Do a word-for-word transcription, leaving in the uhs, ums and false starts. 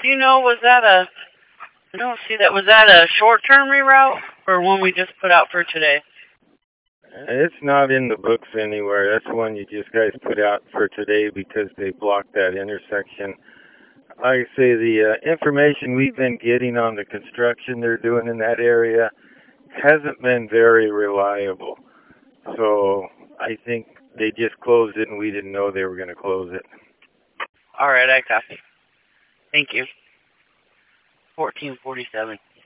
Do you know, was that a, I don't see that, was that a short-term reroute or one we just put out for today? It's not in the books anywhere. That's one you just guys put out for today because they blocked that intersection. Like I say, the uh, information we've been getting on the construction they're doing in that area hasn't been very reliable. So I think they just closed it and we didn't know they were going to close it. All right, I copy. Thank you. fourteen forty-seven.